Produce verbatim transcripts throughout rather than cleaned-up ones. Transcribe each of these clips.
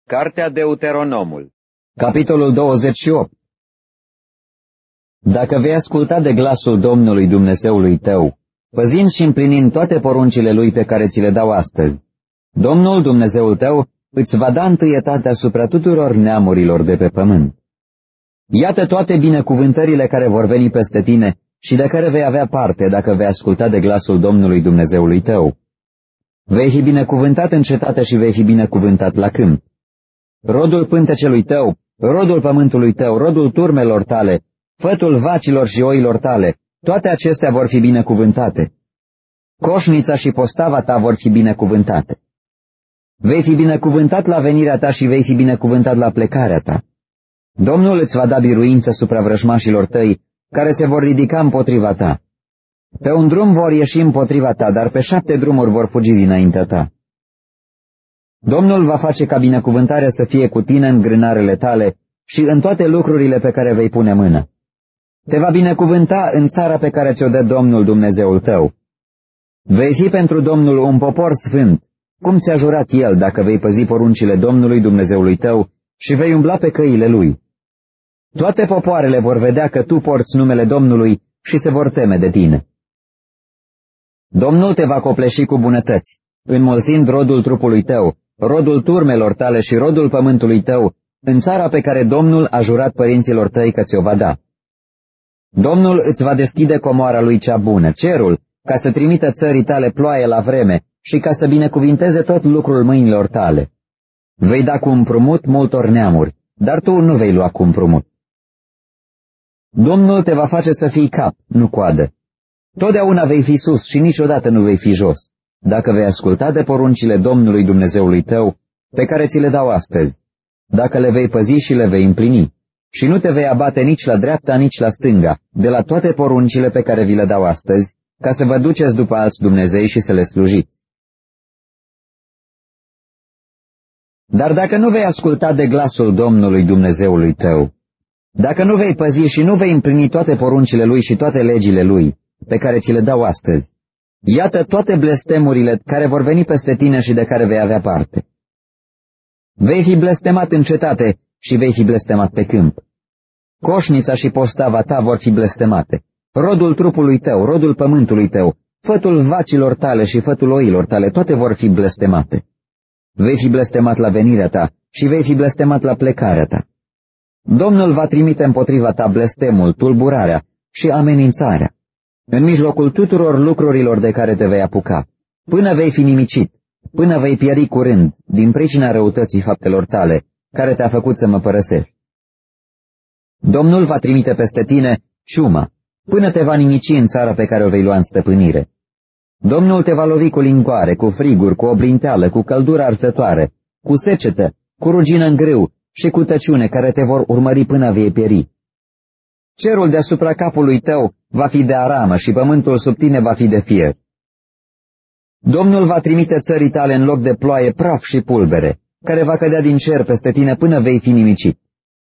Cartea Deuteronomul, capitolul douăzeci și opt. Dacă vei asculta de glasul Domnului Dumnezeului tău, păzind și împlinind toate poruncile Lui pe care ți le dau astăzi, Domnul Dumnezeul tău îți va da întâietate asupra tuturor neamurilor de pe pământ. Iată toate binecuvântările care vor veni peste tine și de care vei avea parte dacă vei asculta de glasul Domnului Dumnezeului tău. Vei fi binecuvântat în cetate și vei fi binecuvântat la câmp. Rodul pântecelui tău, rodul pământului tău, rodul turmelor tale, fătul vacilor și oilor tale, toate acestea vor fi binecuvântate. Coșnița și postava ta vor fi binecuvântate. Vei fi binecuvântat la venirea ta și vei fi binecuvântat la plecarea ta. Domnul îți va da biruință supra vrăjmașilor tăi, care se vor ridica împotriva ta. Pe un drum vor ieși împotriva ta, dar pe șapte drumuri vor fugi dinaintea ta. Domnul va face ca binecuvântarea să fie cu tine în grânarele tale și în toate lucrurile pe care vei pune mână. Te va binecuvânta în țara pe care ți-o dă Domnul Dumnezeul tău. Vei fi pentru Domnul un popor sfânt, cum ți-a jurat El, dacă vei păzi poruncile Domnului Dumnezeului tău și vei umbla pe căile Lui. Toate popoarele vor vedea că tu porți numele Domnului și se vor teme de tine. Domnul te va copleși cu bunătăți, înmulțind rodul trupului tău, rodul turmelor tale și rodul pământului tău, în țara pe care Domnul a jurat părinților tăi că ți-o va da. Domnul îți va deschide comoara Lui cea bună, cerul, ca să trimită țării tale ploaie la vreme și ca să binecuvinteze tot lucrul mâinilor tale. Vei da cu împrumut multor neamuri, dar tu nu vei lua cu împrumut. Domnul te va face să fii cap, nu coadă. Totdeauna vei fi sus și niciodată nu vei fi jos, dacă vei asculta de poruncile Domnului Dumnezeului tău, pe care ți le dau astăzi, dacă le vei păzi și le vei împlini, și nu te vei abate nici la dreapta, nici la stânga, de la toate poruncile pe care vi le dau astăzi, ca să vă duceți după alți Dumnezei și să le slujiți. Dar dacă nu vei asculta de glasul Domnului Dumnezeului tău, dacă nu vei păzi și nu vei împlini toate poruncile Lui și toate legile Lui, pe care ți le dau astăzi, iată toate blestemurile care vor veni peste tine și de care vei avea parte. Vei fi blestemat în cetate și vei fi blestemat pe câmp. Coșnița și postava ta vor fi blestemate, rodul trupului tău, rodul pământului tău, fătul vacilor tale și fătul oilor tale, toate vor fi blestemate. Vei fi blestemat la venirea ta și vei fi blestemat la plecarea ta. Domnul va trimite împotriva ta blestemul, tulburarea și amenințarea, în mijlocul tuturor lucrurilor de care te vei apuca, până vei fi nimicit, până vei pieri curând, din pricina răutății faptelor tale, care te-a făcut să mă părăsești. Domnul va trimite peste tine ciuma, până te va nimici în țara pe care o vei lua în stăpânire. Domnul te va lovi cu lingoare, cu friguri, cu obrinteală, cu căldură arsătoare, cu secetă, cu rugină în grâu și cu tăciune care te vor urmări până vei pieri. Cerul deasupra capului tău va fi de aramă și pământul sub tine va fi de fier. Domnul va trimite țării tale în loc de ploaie praf și pulbere, care va cădea din cer peste tine până vei fi nimicit.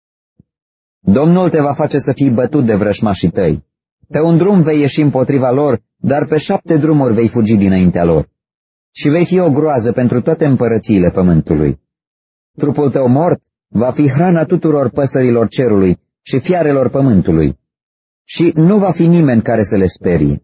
Domnul te va face să fii bătut de vrășmașii tăi. Pe un drum vei ieși împotriva lor, dar pe șapte drumuri vei fugi dinaintea lor. Și vei fi o groază pentru toate împărățiile pământului. Trupul tău mort va fi hrana tuturor păsărilor cerului și fiarelor pământului. Și nu va fi nimeni care să le sperie.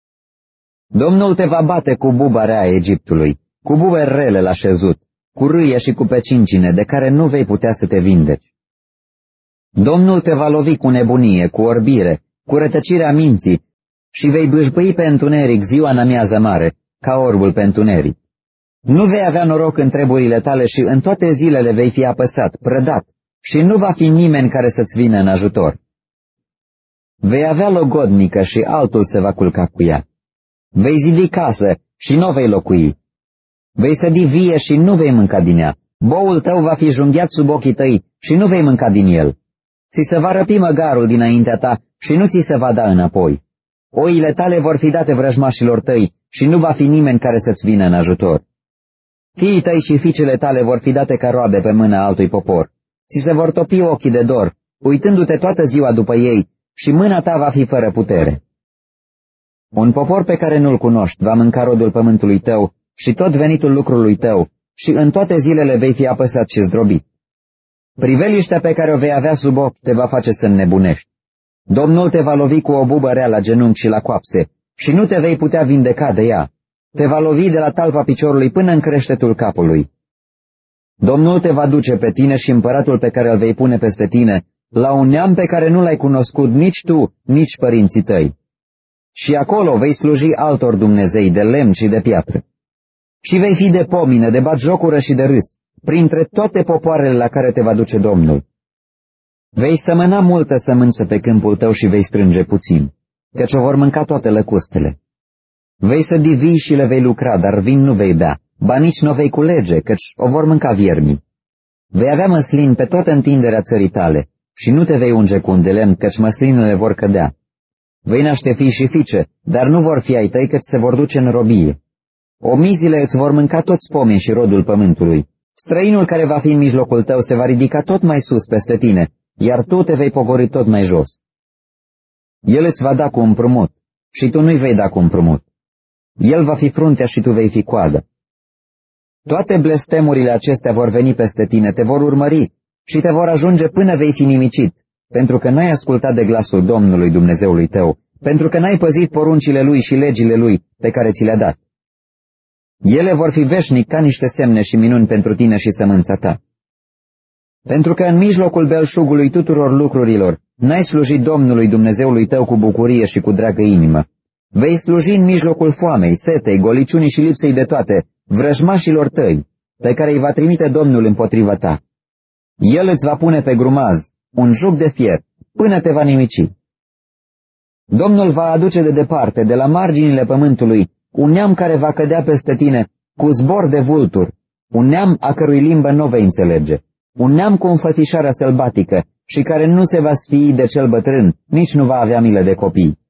Domnul te va bate cu buba rea a Egiptului, cu bube rele la șezut, cu râie și cu pecincine, de care nu vei putea să te vindeci. Domnul te va lovi cu nebunie, cu orbire, cu rătăcirea minții și vei bâșbâi pe întuneric ziua în amiază mare, ca orbul pe întuneric. Nu vei avea noroc în treburile tale și în toate zilele vei fi apăsat, prădat, și nu va fi nimeni care să-ți vină în ajutor. Vei avea logodnică și altul se va culca cu ea. Vei zidi casă și nu vei locui. Vei sădi vie și nu vei mânca din ea. Boul tău va fi junghiat sub ochii tăi și nu vei mânca din el. Ți se va răpi măgarul dinaintea ta și nu ți se va da înapoi. Oile tale vor fi date vrăjmașilor tăi și nu va fi nimeni care să-ți vină în ajutor. Fiii tăi și fiicele tale vor fi date ca roabe pe mâna altui popor. Ți se vor topi ochii de dor, uitându-te toată ziua după ei, și mâna ta va fi fără putere. Un popor pe care nu-l cunoști va mânca rodul pământului tău și tot venitul lucrului tău și în toate zilele vei fi apăsat și zdrobit. Priveliștea pe care o vei avea sub ochi te va face să înnebunești. Domnul te va lovi cu o bubă rea la genunchi și la coapse și nu te vei putea vindeca de ea. Te va lovi de la talpa piciorului până în creștetul capului. Domnul te va duce pe tine și împăratul pe care îl vei pune peste tine la un neam pe care nu l-ai cunoscut nici tu, nici părinții tăi. Și acolo vei sluji altor dumnezei de lemn și de piatră. Și vei fi de pomină, de batjocură și de râs, printre toate popoarele la care te va duce Domnul. Vei sămăna multă sămânță pe câmpul tău și vei strânge puțin, căci o vor mânca toate lăcustele. Vei sădi vii și le vei lucra, dar vin nu vei bea, ba nici nu vei culege, căci o vor mânca viermii. Vei avea măslin pe toată întinderea țării tale și nu te vei unge cu un de lemn, căci măslinele vor cădea. Vei naște fii și fiice, dar nu vor fi ai tăi, căci se vor duce în robie. Omizile îți vor mânca toți pomii și rodul pământului. Străinul care va fi în mijlocul tău se va ridica tot mai sus peste tine, iar tu te vei pogori tot mai jos. El îți va da cu împrumut și tu nu-i vei da cu împrumut. El va fi fruntea și tu vei fi coadă. Toate blestemurile acestea vor veni peste tine, te vor urmări și te vor ajunge până vei fi nimicit, pentru că n-ai ascultat de glasul Domnului Dumnezeului tău, pentru că n-ai păzit poruncile Lui și legile Lui pe care ți le-a dat. Ele vor fi veșnic ca niște semne și minuni pentru tine și sămânța ta. Pentru că în mijlocul belșugului tuturor lucrurilor n-ai slujit Domnului Dumnezeului tău cu bucurie și cu dragă inimă. Vei sluji în mijlocul foamei, setei, goliciunii și lipsei de toate, vrăjmașilor tăi, pe care îi va trimite Domnul împotriva ta. El îți va pune pe grumaz un juc de fier, până te va nimici. Domnul va aduce de departe, de la marginile pământului, un neam care va cădea peste tine cu zbor de vulturi, un neam a cărui limbă nu vei înțelege, un neam cu înfățișarea sălbatică și care nu se va sfii de cel bătrân, nici nu va avea milă de copii.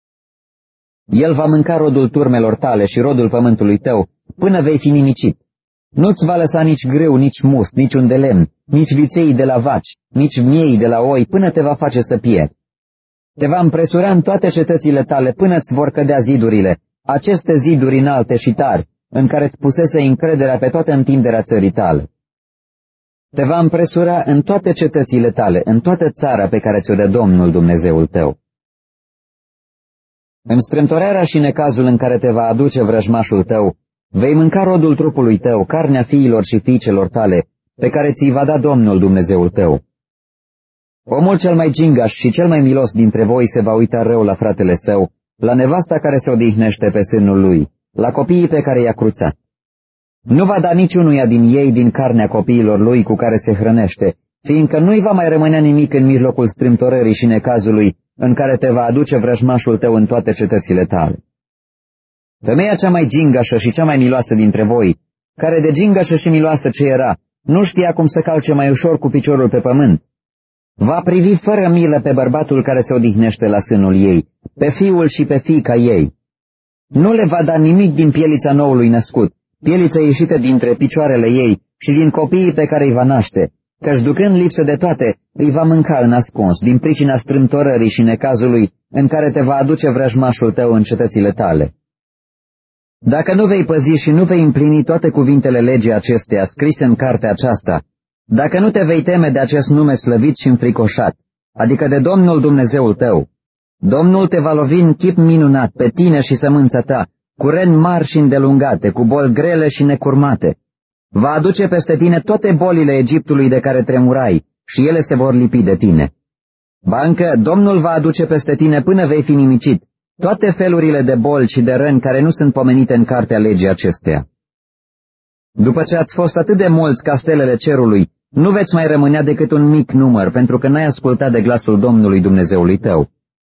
El va mânca rodul turmelor tale și rodul pământului tău, până vei fi nimicit. Nu-ți va lăsa nici grâu, nici must, nici un de lemn, nici viței de la vaci, nici miei de la oi, până te va face să pierzi. Te va împresura în toate cetățile tale până îți vor cădea zidurile, aceste ziduri înalte și tari, în care îți pusese încrederea pe toată întinderea țării tale. Te va împresura în toate cetățile tale, în toată țara pe care ți-o dă Domnul Dumnezeul tău. În strâmtorarea și necazul în care te va aduce vrăjmașul tău, vei mânca rodul trupului tău, carnea fiilor și fiicelor tale, pe care ți-i va da Domnul Dumnezeul tău. Omul cel mai gingaș și cel mai milos dintre voi se va uita rău la fratele său, la nevasta care se odihnește pe sânul lui, la copiii pe care i-a cruțat. Nu va da niciunuia din ei din carnea copiilor lui cu care se hrănește, fiindcă nu-i va mai rămânea nimic în mijlocul strâmtorării și necazului, în care te va aduce vrăjmașul tău în toate cetățile tale. Femeia cea mai gingașă și cea mai miloasă dintre voi, care de gingașă și miloasă ce era, nu știa cum să calce mai ușor cu piciorul pe pământ, va privi fără milă pe bărbatul care se odihnește la sânul ei, pe fiul și pe fiica ei. Nu le va da nimic din pielița noului născut, pielița ieșită dintre picioarele ei și din copiii pe care îi va naște, căci ducând lipsă de toate, îi va mânca în ascuns, din pricina strâmtorării și necazului în care te va aduce vrăjmașul tău în cetățile tale. Dacă nu vei păzi și nu vei împlini toate cuvintele legii acesteia scrise în cartea aceasta, dacă nu te vei teme de acest nume slăvit și înfricoșat, adică de Domnul Dumnezeul tău, Domnul te va lovi în chip minunat pe tine și sămânța ta, cu reni mari și îndelungate, cu boli grele și necurmate. Va aduce peste tine toate bolile Egiptului de care tremurai și ele se vor lipi de tine. Ba încă, Domnul va aduce peste tine până vei fi nimicit toate felurile de boli și de răni care nu sunt pomenite în cartea legii acesteia. După ce ați fost atât de mulți ca stelele cerului, nu veți mai rămânea decât un mic număr, pentru că n-ai ascultat de glasul Domnului Dumnezeului tău.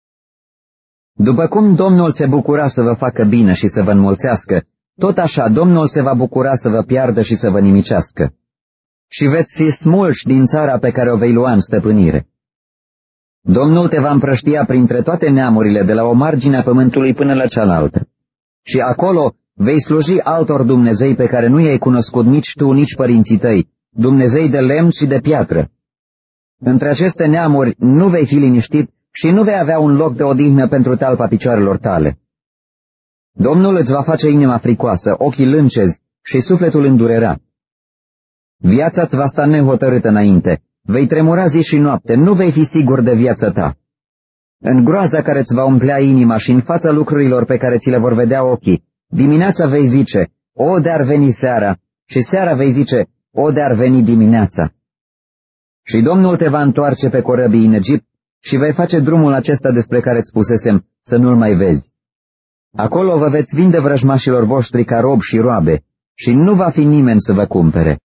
După cum Domnul se bucura să vă facă bine și să vă înmulțească, tot așa Domnul se va bucura să vă piardă și să vă nimicească. Și veți fi smulși din țara pe care o vei lua în stăpânire. Domnul te va împrăștia printre toate neamurile de la o margine a pământului până la cealaltă. Și acolo vei sluji altor Dumnezei pe care nu i-ai cunoscut nici tu, nici părinții tăi, Dumnezei de lemn și de piatră. Între aceste neamuri nu vei fi liniștit și nu vei avea un loc de odihnă pentru talpa picioarelor tale. Domnul îți va face inima fricoasă, ochii lâncezi și sufletul îndurerat. Viața-ți va sta nehotărâtă înainte, vei tremura zi și noapte, nu vei fi sigur de viața ta. În groaza care îți va umplea inima și în fața lucrurilor pe care ți le vor vedea ochii, dimineața vei zice, o, de-ar veni seara, și seara vei zice, o, de-ar veni dimineața. Și Domnul te va întoarce pe corăbii în Egipt și vei face drumul acesta despre care îți spusesem să nu-l mai vezi. Acolo vă veți vinde vrăjmașilor voștri ca robi și roabe și nu va fi nimeni să vă cumpere.